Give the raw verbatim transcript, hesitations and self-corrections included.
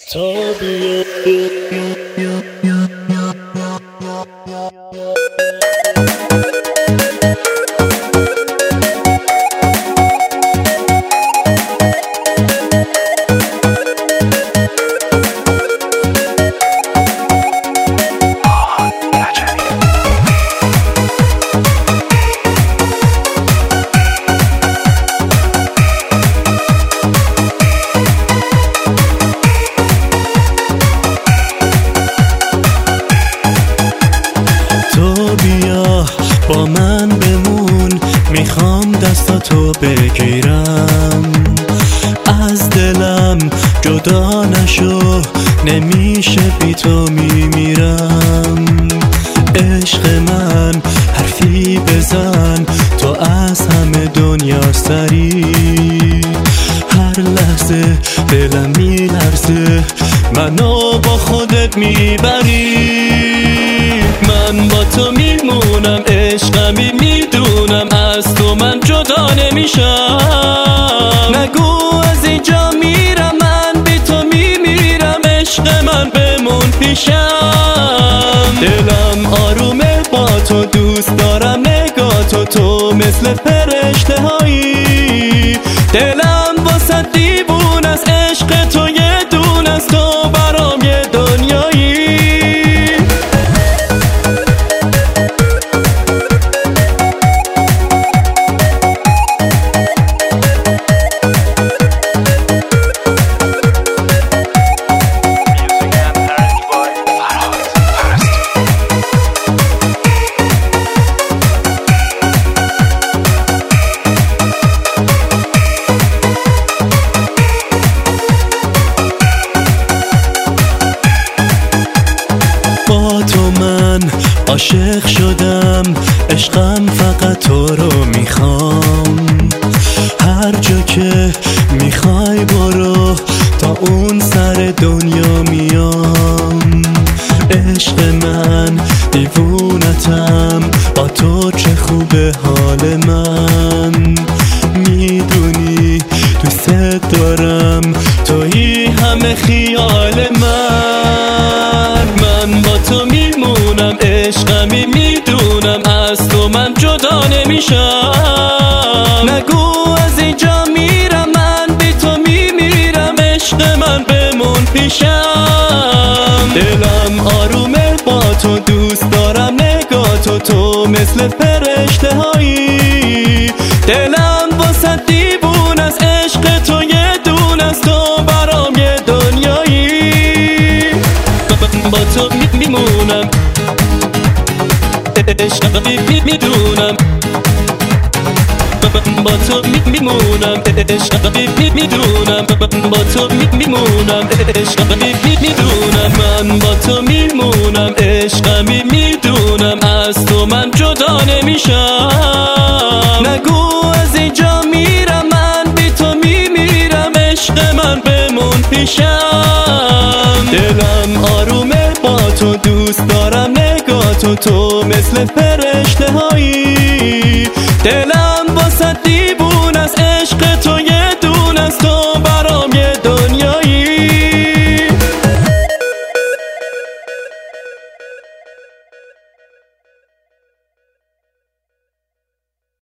تو بیا با من بمون، میخوام دستاتو بگیرم، از دلم جدا نشو، نمیشه بی تو میمیرم. عشق من حرفی بزن، تو از همه دنیا سری، هر لحظه دلم میلرزه، منو با خودت میبری. من با تو میمونم، عشقمی میدونم، از تو من جدا نمیشم. نگو از اینجا میرم، من بی تو میمیرم، عشق من بمون پیشم. دلم آرومه با تو، دوست دارم نگاه تو، تو مثل فرشته هایی. دلم واسه دیوون از عشق تو، یه دون از تو برام یه دنیایی. عاشق شدم، عشقم فقط تو رو میخوام، هر جا که میخوای برو، تا اون سر دنیا میام. عشق من دیوونتم، با تو چه خوبه حال من، میدونی دوست دارم، تویی همه خیال من. من با تو میمونم، عشقمی میدونم، از تو من جدا نمیشم. نگو از اینجا میرم، من بی تو میمیرم، عشق من بمون پیشم. دلم آرومه با تو، دوست دارم نگاه تو، تو مثل فرشته هایی. دلم واسه دیوون از عشق تو، یه دون از تو برام یه دنیایی. با تو میمونم، عشقمی میدونم، با تو میمونم، عشقمی میدونم، با تو میمونم، عشقمی میدونم. من با تو میمونم، عشقمی میدونم، از تو من جدا نمیشم. نگو از اینجا میرم، من بی تو میمیرم، عشق من بمون پیشم. دلم آرومه با تو، دوست دارم نگاه تو، تو مثل فرشته هایی. دلم واسه دیوون